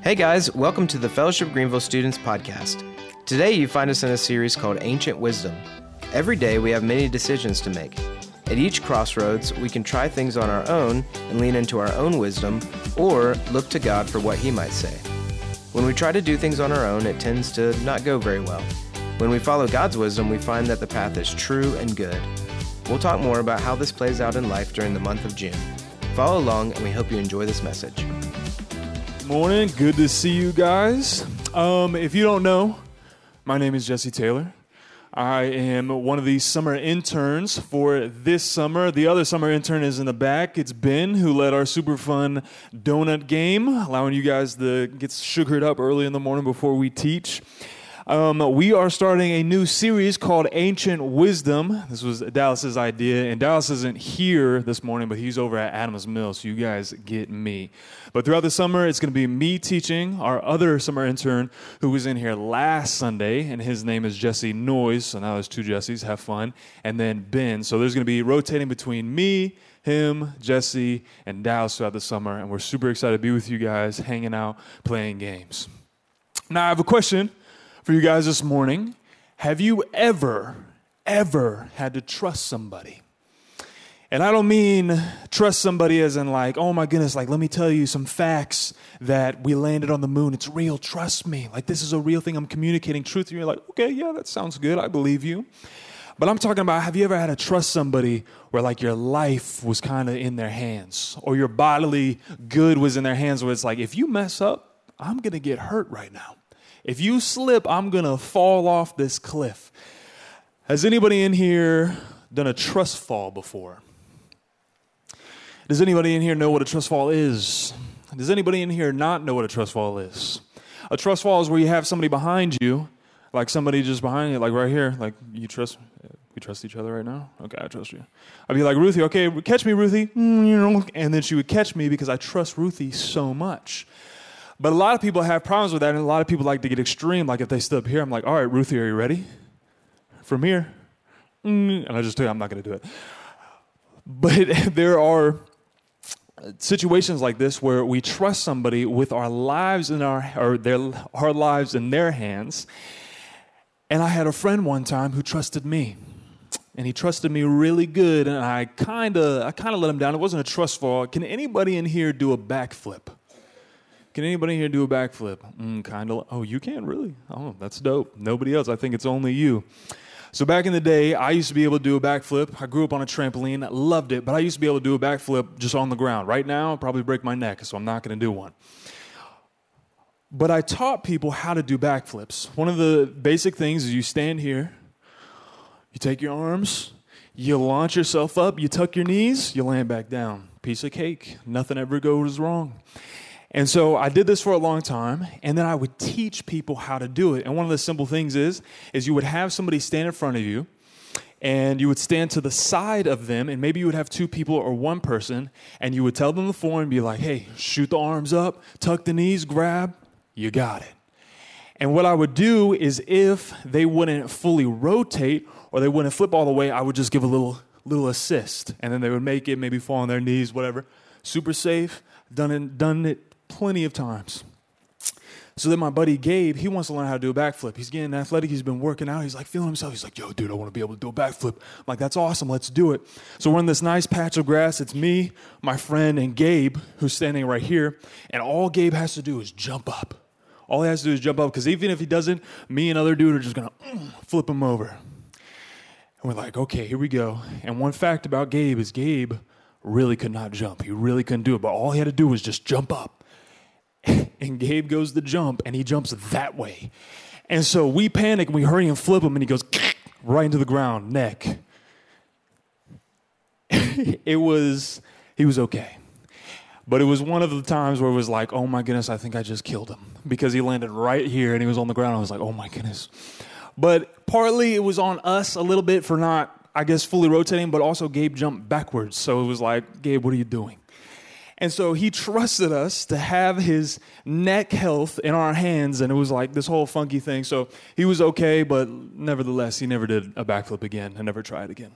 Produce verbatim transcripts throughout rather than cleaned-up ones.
Hey guys, welcome to the Fellowship Greenville Students Podcast. Today you find us in a series called Ancient Wisdom. Every day we have many decisions to make. At each crossroads, we can try things on our own and lean into our own wisdom, or look to God for what He might say. When we try to do things on our own, it tends to not go very well. When we follow God's wisdom, we find that the path is true and good. We'll talk more about how this plays out in life during the month of June. Follow along, and we hope you enjoy this message. Morning, good to see you guys. Um, if you don't know, my name is Jesse Taylor. I am one of the summer interns for this summer. The other summer intern is in the back. It's Ben, who led our super fun donut game, allowing you guys to get sugared up early in the morning before we teach. Um, we are starting a new series called Ancient Wisdom. This was Dallas's idea, and Dallas isn't here this morning, but he's over at Adams Mill, so you guys get me. But throughout the summer, it's going to be me teaching, our other summer intern who was in here last Sunday, and his name is Jesse Noyes, so now there's two Jessies, have fun, and then Ben. So there's going to be rotating between me, him, Jesse, and Dallas throughout the summer, and we're super excited to be with you guys, hanging out, playing games. Now, I have a question for you guys this morning. Have you ever, ever had to trust somebody? And I don't mean trust somebody as in like, oh my goodness, like let me tell you some facts that we landed on the moon. It's real, trust me. Like this is a real thing. I'm communicating truth. And you're like, okay, yeah, that sounds good. I believe you. But I'm talking about, have you ever had to trust somebody where like your life was kind of in their hands, or your bodily good was in their hands, where it's like, if you mess up, I'm going to get hurt right now. If you slip, I'm going to fall off this cliff. Has anybody in here done a trust fall before? Does anybody in here know what a trust fall is? Does anybody in here not know what a trust fall is? A trust fall is where you have somebody behind you, like somebody just behind you, like right here. Like, you trust, we trust each other right now? Okay, I trust you. I'd be like, Ruthie, okay, catch me, Ruthie. And then she would catch me because I trust Ruthie so much. But a lot of people have problems with that, and a lot of people like to get extreme. Like if they stood up here, I'm like, all right, Ruthie, are you ready? From here. And I just tell you, I'm not going to do it. But there are situations like this where we trust somebody with our lives in our, or their, our lives in their hands. And I had a friend one time who trusted me. And he trusted me really good, and I kind of I kind of let him down. It wasn't a trust fall. Can anybody in here do a backflip? Can anybody here do a backflip? Mm, kind of. Oh, you can? Really? Oh, that's dope. Nobody else. I think it's only you. So back in the day, I used to be able to do a backflip. I grew up on a trampoline. Loved it. But I used to be able to do a backflip just on the ground. Right now, I'll probably break my neck, so I'm not going to do one. But I taught people how to do backflips. One of the basic things is you stand here, you take your arms, you launch yourself up, you tuck your knees, you land back down. Piece of cake. Nothing ever goes wrong. And so I did this for a long time, and then I would teach people how to do it. And one of the simple things is, is you would have somebody stand in front of you, and you would stand to the side of them, and maybe you would have two people or one person, and you would tell them the form and be like, hey, shoot the arms up, tuck the knees, grab, you got it. And what I would do is if they wouldn't fully rotate or they wouldn't flip all the way, I would just give a little little assist, and then they would make it, maybe fall on their knees, whatever. Super safe, done it, done it plenty of times. So then my buddy Gabe, he wants to learn how to do a backflip. He's getting athletic. He's been working out. He's like feeling himself. He's like, yo, dude, I want to be able to do a backflip. I'm like, that's awesome. Let's do it. So we're in this nice patch of grass. It's me, my friend, and Gabe, who's standing right here. And all Gabe has to do is jump up. All he has to do is jump up, because even if he doesn't, me and other dude are just going to mm, flip him over. And we're like, okay, here we go. And one fact about Gabe is Gabe really could not jump. He really couldn't do it. But all he had to do was just jump up. And Gabe goes to jump, and he jumps that way. And so we panic, and we hurry and flip him, and he goes right into the ground, neck. It was, he was okay. But it was one of the times where it was like, oh my goodness, I think I just killed him. Because he landed right here, and he was on the ground. I was like, oh my goodness. But partly it was on us a little bit for not, I guess, fully rotating, but also Gabe jumped backwards. So it was like, Gabe, what are you doing? And so he trusted us to have his neck health in our hands, and it was like this whole funky thing. So he was okay, but nevertheless, he never did a backflip again and never tried again.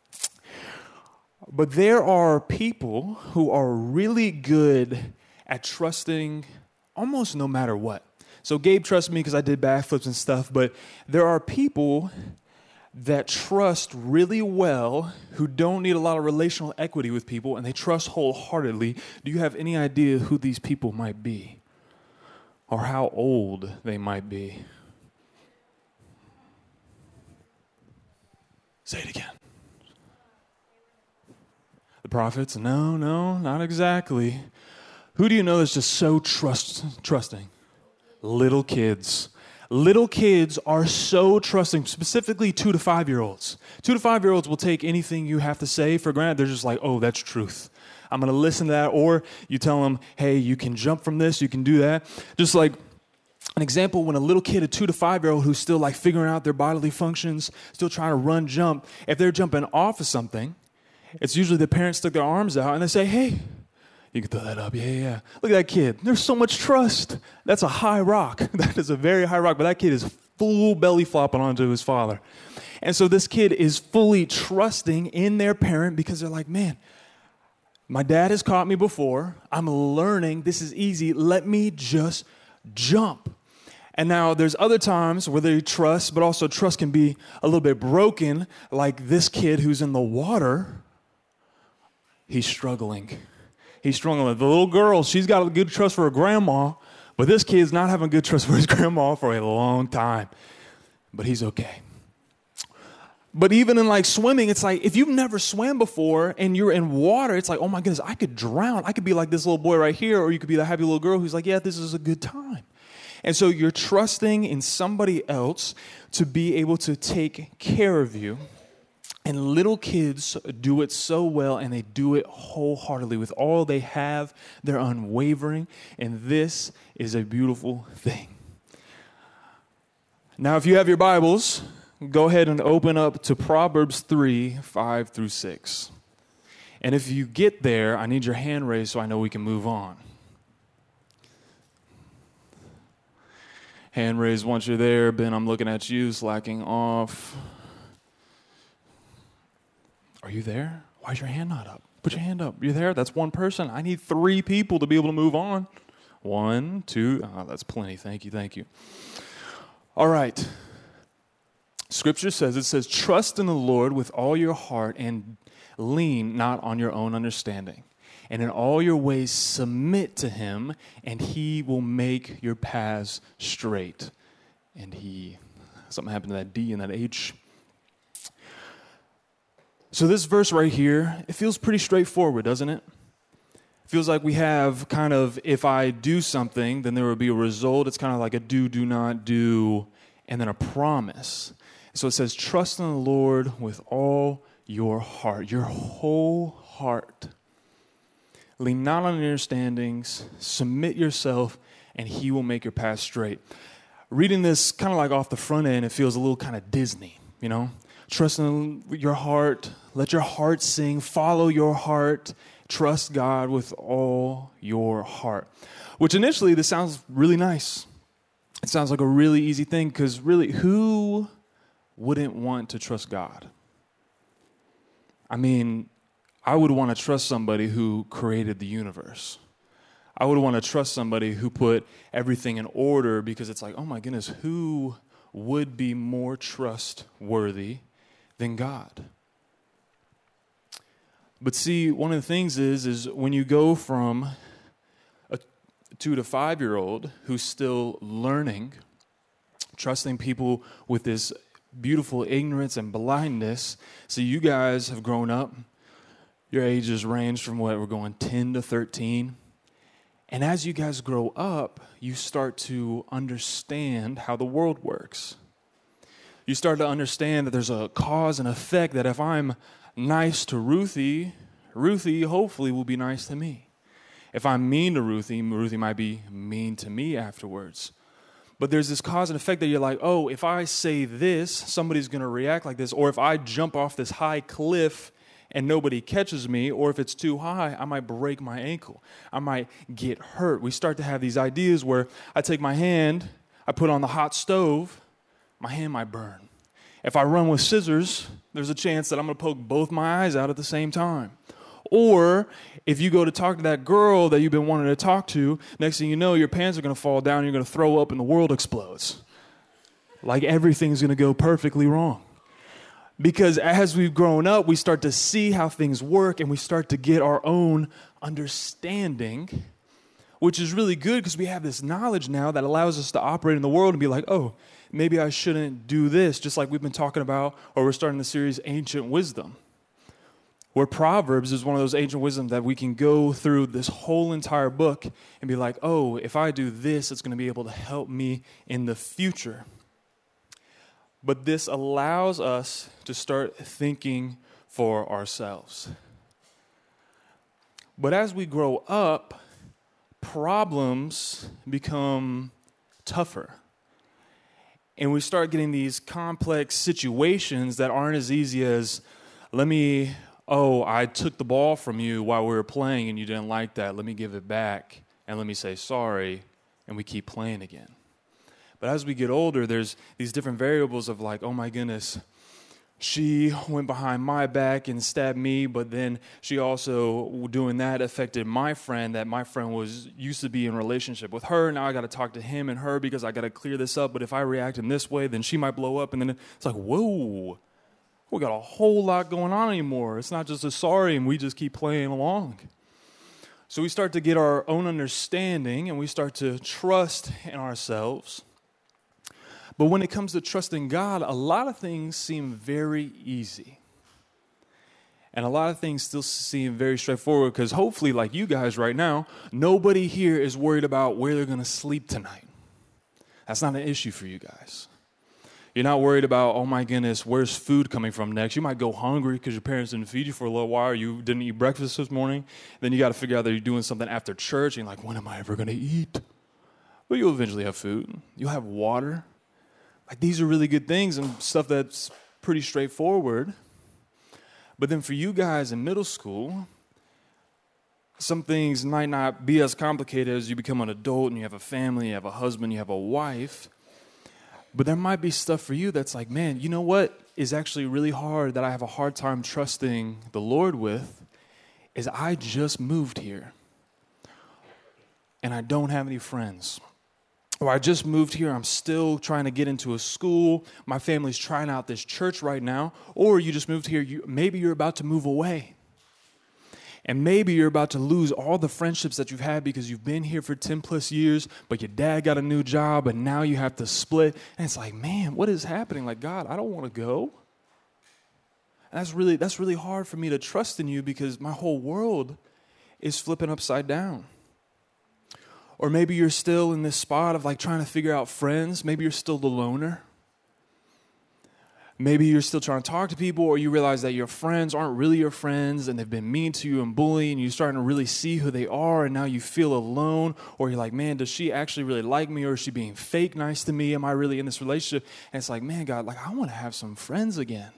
But there are people who are really good at trusting almost no matter what. So Gabe trusts me because I did backflips and stuff, but there are people that trust really well who don't need a lot of relational equity with people, and they trust wholeheartedly. Do you have any idea who these people might be or how old they might be? Say it again. The prophets? No, no, not exactly. Who do you know that's just so trust trusting? Little kids. Little kids are so trusting, specifically two to five-year-olds. Two to five-year-olds will take anything you have to say for granted. They're just like, oh, that's truth. I'm going to listen to that. Or you tell them, hey, you can jump from this, you can do that. Just like an example, when a little kid, a two to five-year-old who's still like figuring out their bodily functions, still trying to run, jump, if they're jumping off of something, it's usually the parents stick their arms out and they say, hey, you can throw that up. Yeah, yeah, yeah. Look at that kid. There's so much trust. That's a high rock. That is a very high rock. But that kid is full belly flopping onto his father. And so this kid is fully trusting in their parent because they're like, man, my dad has caught me before. I'm learning. This is easy. Let me just jump. And now there's other times where they trust, but also trust can be a little bit broken, like this kid who's in the water. He's struggling. He's struggling. The little girl, she's got a good trust for her grandma, but this kid's not having good trust for his grandma for a long time. But he's okay. But even in like swimming, it's like if you've never swam before and you're in water, it's like, oh my goodness, I could drown. I could be like this little boy right here, or you could be the happy little girl who's like, yeah, this is a good time. And so you're trusting in somebody else to be able to take care of you. And little kids do it so well, and they do it wholeheartedly. With all they have, they're unwavering, and this is a beautiful thing. Now, if you have your Bibles, go ahead and open up to Proverbs three, five through six. And if you get there, I need your hand raised so I know we can move on. Hand raised once you're there. Ben, I'm looking at you, slacking off. Are you there? Why is your hand not up? Put your hand up. You're there? That's one person. I need three people to be able to move on. One, two. Oh, that's plenty. Thank you, thank you. All right. Scripture says, it says, trust in the Lord with all your heart and lean not on your own understanding. And in all your ways submit to him, and he will make your paths straight. And he, something happened to that D and that H. So this verse right here, it feels pretty straightforward, doesn't it? It feels like we have kind of, if I do something, then there will be a result. It's kind of like a do, do not do, and then a promise. So it says, trust in the Lord with all your heart, your whole heart. Lean not on your understandings, submit yourself, and he will make your path straight. Reading this kind of like off the front end, it feels a little kind of Disney, you know? Trust in your heart. Let your heart sing. Follow your heart. Trust God with all your heart. Which initially, this sounds really nice. It sounds like a really easy thing because really, who wouldn't want to trust God? I mean, I would want to trust somebody who created the universe. I would want to trust somebody who put everything in order because it's like, oh my goodness, who would be more trustworthy than God? But see, one of the things is, is when you go from a two to five-year-old who's still learning, trusting people with this beautiful ignorance and blindness, so you guys have grown up, your ages range from what we're going ten to thirteen, and as you guys grow up, you start to understand how the world works. You start to understand that there's a cause and effect, that if I'm nice to Ruthie, Ruthie hopefully will be nice to me. If I'm mean to Ruthie, Ruthie might be mean to me afterwards. But there's this cause and effect that you're like, oh, if I say this, somebody's going to react like this. Or if I jump off this high cliff and nobody catches me, or if it's too high, I might break my ankle. I might get hurt. We start to have these ideas where I take my hand, I put on the hot stove, my hand might burn. If I run with scissors, there's a chance that I'm going to poke both my eyes out at the same time. Or if you go to talk to that girl that you've been wanting to talk to, next thing you know, your pants are going to fall down, you're going to throw up, and the world explodes. Like everything's going to go perfectly wrong. Because as we've grown up, we start to see how things work, and we start to get our own understanding, which is really good because we have this knowledge now that allows us to operate in the world and be like, oh, maybe I shouldn't do this, just like we've been talking about, or we're starting the series Ancient Wisdom, where Proverbs is one of those ancient wisdom that we can go through this whole entire book and be like, oh, if I do this, it's going to be able to help me in the future. But this allows us to start thinking for ourselves. But as we grow up, problems become tougher. And we start getting these complex situations that aren't as easy as, let me, oh, I took the ball from you while we were playing and you didn't like that. Let me give it back and let me say sorry, and we keep playing again. But as we get older, there's these different variables of like, oh my goodness, she went behind my back and stabbed me, but then she also, doing that, affected my friend that my friend was used to be in a relationship with her. Now I got to talk to him and her because I got to clear this up. But if I react in this way, then she might blow up. And then it's like, whoa, we got a whole lot going on anymore. It's not just a sorry and we just keep playing along. So we start to get our own understanding and we start to trust in ourselves. But when it comes to trusting God, a lot of things seem very easy. And a lot of things still seem very straightforward because hopefully, like you guys right now, nobody here is worried about where they're going to sleep tonight. That's not an issue for you guys. You're not worried about, oh my goodness, where's food coming from next? You might go hungry because your parents didn't feed you for a little while, or you didn't eat breakfast this morning. Then you got to figure out that you're doing something after church, and you're like, when am I ever going to eat? But you'll eventually have food. You'll have water. Like, these are really good things and stuff that's pretty straightforward. But then for you guys in middle school, some things might not be as complicated as you become an adult and you have a family, you have a husband, you have a wife. But there might be stuff for you that's like, man, you know what is actually really hard that I have a hard time trusting the Lord with is I just moved here and I don't have any friends. Or I just moved here, I'm still trying to get into a school, my family's trying out this church right now, or you just moved here, you, maybe you're about to move away. And maybe you're about to lose all the friendships that you've had because you've been here for ten plus years, but your dad got a new job, and now you have to split. And it's like, man, what is happening? Like, God, I don't want to go. And that's really, that's really hard for me to trust in you because my whole world is flipping upside down. Or maybe you're still in this spot of like trying to figure out friends. Maybe you're still the loner. Maybe you're still trying to talk to people, or you realize that your friends aren't really your friends and they've been mean to you and bullying, and you're starting to really see who they are, and now you feel alone. Or you're like, man, does she actually really like me, or is she being fake nice to me? Am I really in this relationship? And it's like, man, God, like I want to have some friends again.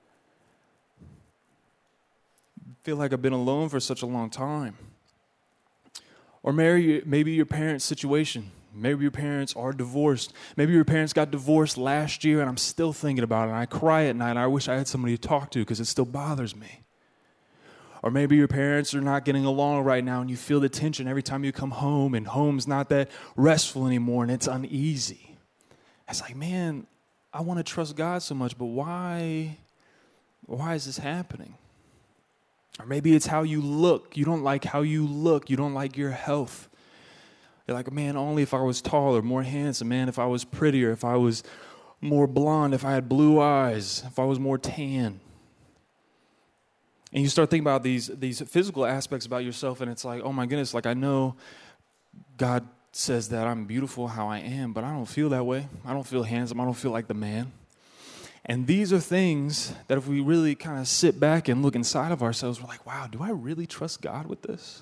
I feel like I've been alone for such a long time. Or maybe, maybe your parents' situation. Maybe your parents are divorced. Maybe your parents got divorced last year and I'm still thinking about it. And I cry at night and I wish I had somebody to talk to because it still bothers me. Or maybe your parents are not getting along right now and you feel the tension every time you come home, and home's not that restful anymore and it's uneasy. It's like, man, I want to trust God so much, but why, why is this happening? Or maybe it's how you look. You don't like how you look. You don't like your health. You're like, man, only if I was taller, more handsome, man, if I was prettier, if I was more blonde, if I had blue eyes, if I was more tan. And you start thinking about these, these physical aspects about yourself, and it's like, oh my goodness, like I know God says that I'm beautiful how I am, but I don't feel that way. I don't feel handsome. I don't feel like the man. And these are things that if we really kind of sit back and look inside of ourselves, we're like, wow, do I really trust God with this?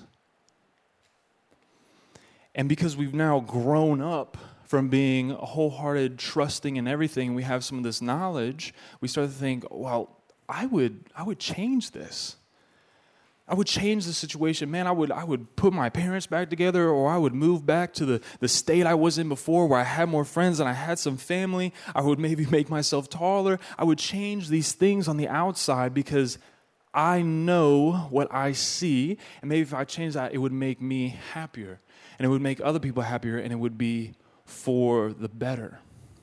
And because we've now grown up from being wholehearted, trusting in everything, we have some of this knowledge, we start to think, well, I would I would change this. I would change the situation. Man, I would I would put my parents back together, or I would move back to the, the state I was in before where I had more friends and I had some family. I would maybe make myself taller. I would change these things on the outside because I know what I see, and maybe if I change that, it would make me happier, and it would make other people happier, and it would be for the better.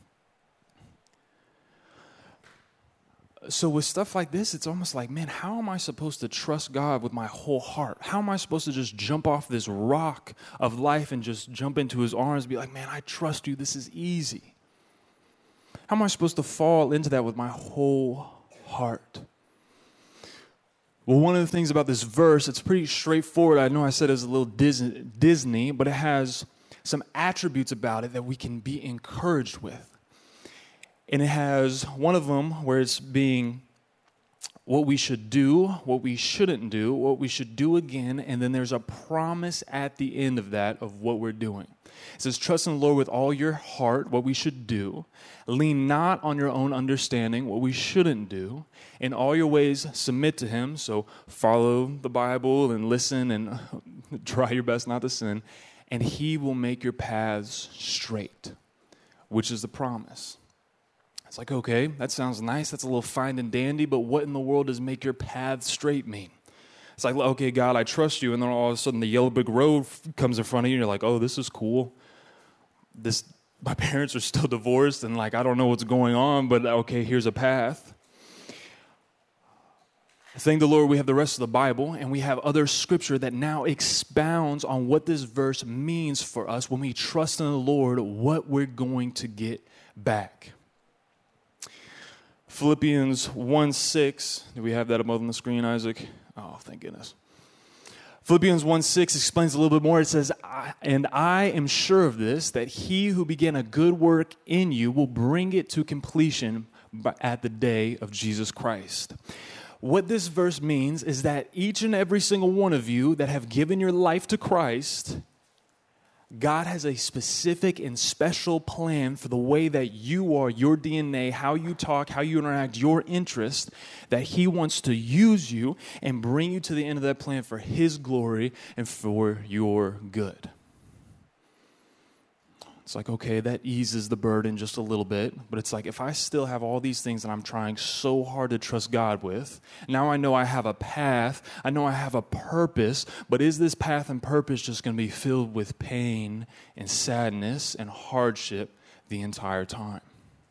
So with stuff like this, it's almost like, man, how am I supposed to trust God with my whole heart? How am I supposed to just jump off this rock of life and just jump into his arms and be like, man, I trust you. This is easy. How am I supposed to fall into that with my whole heart? Well, one of the things about this verse, it's pretty straightforward. I know I said it's a little Disney, Disney, but it has some attributes about it that we can be encouraged with. And it has one of them where it's being what we should do, what we shouldn't do, what we should do again, and then there's a promise at the end of that of what we're doing. It says, trust in the Lord with all your heart, what we should do. Lean not on your own understanding, what we shouldn't do. In all your ways, submit to him. So follow the Bible and listen and try your best not to sin. And he will make your paths straight, which is the promise. It's like, okay, that sounds nice. That's a little fine and dandy, but what in the world does make your path straight mean? It's like, okay, God, I trust you, and then all of a sudden the yellow brick road comes in front of you, and you're like, oh, this is cool. This, my parents are still divorced, and like, I don't know what's going on, but okay, here's a path. Thank the Lord we have the rest of the Bible, and we have other scripture that now expounds on what this verse means for us when we trust in the Lord, what we're going to get back. Philippians one six, do we have that above on the screen, Isaac? Oh, thank goodness. Philippians one six explains a little bit more. It says, and I am sure of this, that he who began a good work in you will bring it to completion at the day of Jesus Christ. What this verse means is that each and every single one of you that have given your life to Christ, God has a specific and special plan for the way that you are, your D N A, how you talk, how you interact, your interest, that he wants to use you and bring you to the end of that plan for his glory and for your good. It's like, okay, that eases the burden just a little bit, but it's like if I still have all these things that I'm trying so hard to trust God with, now I know I have a path, I know I have a purpose, but is this path and purpose just going to be filled with pain and sadness and hardship the entire time?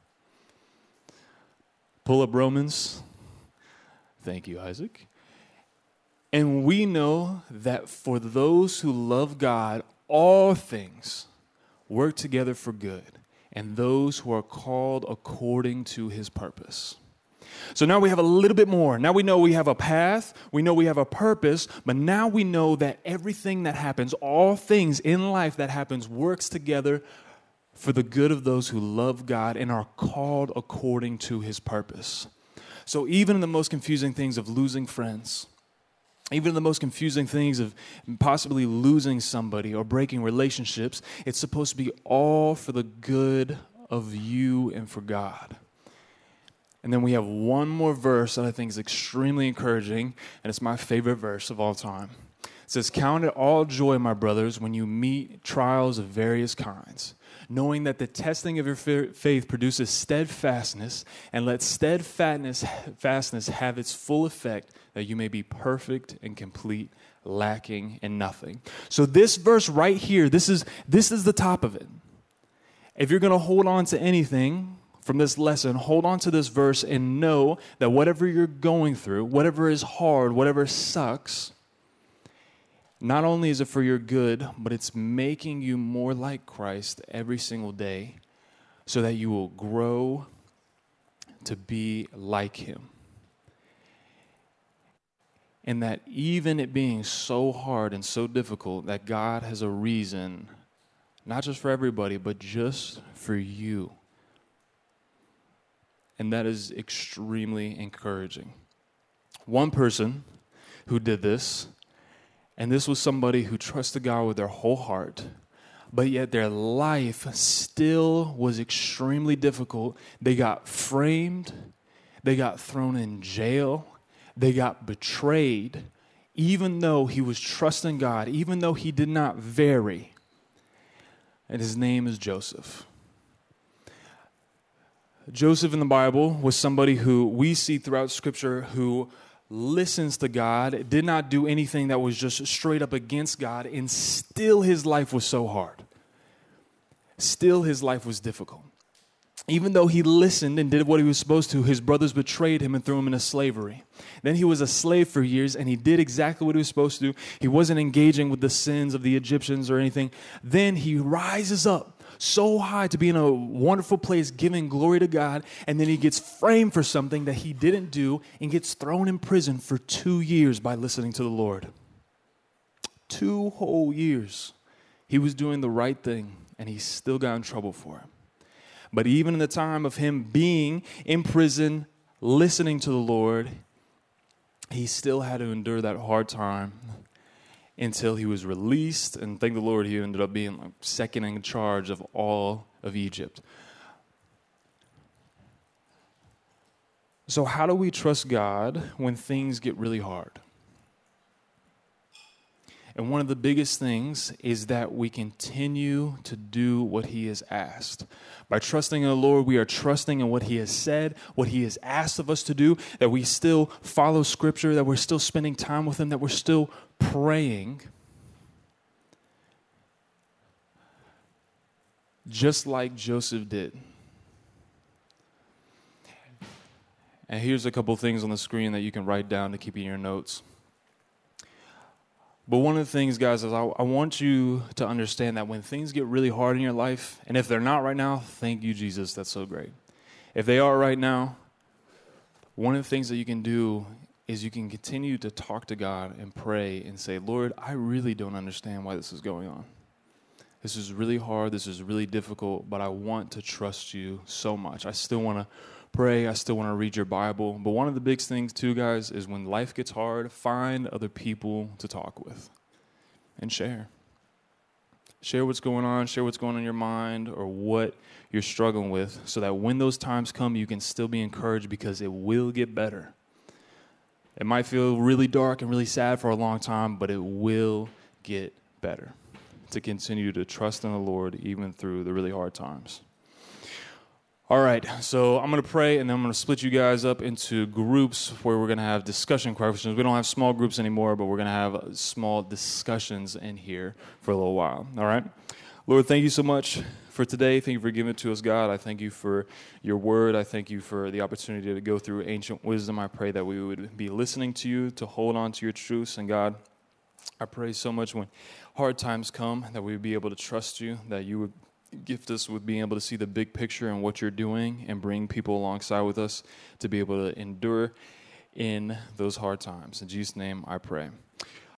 Pull up Romans. Thank you, Isaac. And we know that for those who love God, all things work together for good, and those who are called according to his purpose. So now we have a little bit more. Now we know we have a path, we know we have a purpose, but now we know that everything that happens, all things in life that happens, works together for the good of those who love God and are called according to his purpose. So even in the most confusing things of losing friends, even the most confusing things of possibly losing somebody or breaking relationships, it's supposed to be all for the good of you and for God. And then we have one more verse that I think is extremely encouraging, and it's my favorite verse of all time. It says, count it all joy, my brothers, when you meet trials of various kinds, knowing that the testing of your faith produces steadfastness, and let steadfastness fastness have its full effect, that you may be perfect and complete, lacking in nothing. So this verse right here, this is this is the top of it. If you're going to hold on to anything from this lesson, hold on to this verse and know that whatever you're going through, whatever is hard, whatever sucks, not only is it for your good, but it's making you more like Christ every single day so that you will grow to be like him. And that even it being so hard and so difficult, that God has a reason, not just for everybody, but just for you. And that is extremely encouraging. One person who did this, and this was somebody who trusted God with their whole heart, but yet their life still was extremely difficult. They got framed, they got thrown in jail, they got betrayed, even though he was trusting God, even though he did not vary. And his name is Joseph. Joseph in the Bible was somebody who we see throughout Scripture who listens to God, did not do anything that was just straight up against God, and still his life was so hard. Still his life was difficult. Even though he listened and did what he was supposed to, his brothers betrayed him and threw him into slavery. Then he was a slave for years, and he did exactly what he was supposed to do. He wasn't engaging with the sins of the Egyptians or anything. Then he rises up so high to be in a wonderful place, giving glory to God, and then he gets framed for something that he didn't do and gets thrown in prison for two years by listening to the Lord. Two whole years. He was doing the right thing, and he still got in trouble for it. But even in the time of him being in prison, listening to the Lord, he still had to endure that hard time until he was released. And thank the Lord, he ended up being like second in charge of all of Egypt. So how do we trust God when things get really hard? And one of the biggest things is that we continue to do what he has asked. By trusting in the Lord, we are trusting in what he has said, what he has asked of us to do, that we still follow Scripture, that we're still spending time with him, that we're still praying. Just like Joseph did. And here's a couple things on the screen that you can write down to keep in your notes. But one of the things, guys, is I, I want you to understand that when things get really hard in your life, and if they're not right now, thank you, Jesus, that's so great. If they are right now, one of the things that you can do is you can continue to talk to God and pray and say, Lord, I really don't understand why this is going on. This is really hard, this is really difficult, but I want to trust you so much. I still want to pray, I still want to read your Bible. But one of the big things too, guys, is when life gets hard, find other people to talk with and share. Share what's going on, share what's going on in your mind or what you're struggling with so that when those times come, you can still be encouraged because it will get better. It might feel really dark and really sad for a long time, but it will get better. To continue to trust in the Lord even through the really hard times. All right, so I'm going to pray, and then I'm going to split you guys up into groups where we're going to have discussion questions. We don't have small groups anymore, but we're going to have small discussions in here for a little while. All right? Lord, thank you so much for today. Thank you for giving it to us, God. I thank you for your word. I thank you for the opportunity to go through ancient wisdom. I pray that we would be listening to you, to hold on to your truths. And God, I pray so much when hard times come that we would be able to trust you, that you would gift us with being able to see the big picture and what you're doing and bring people alongside with us to be able to endure in those hard times. In Jesus' name, I pray.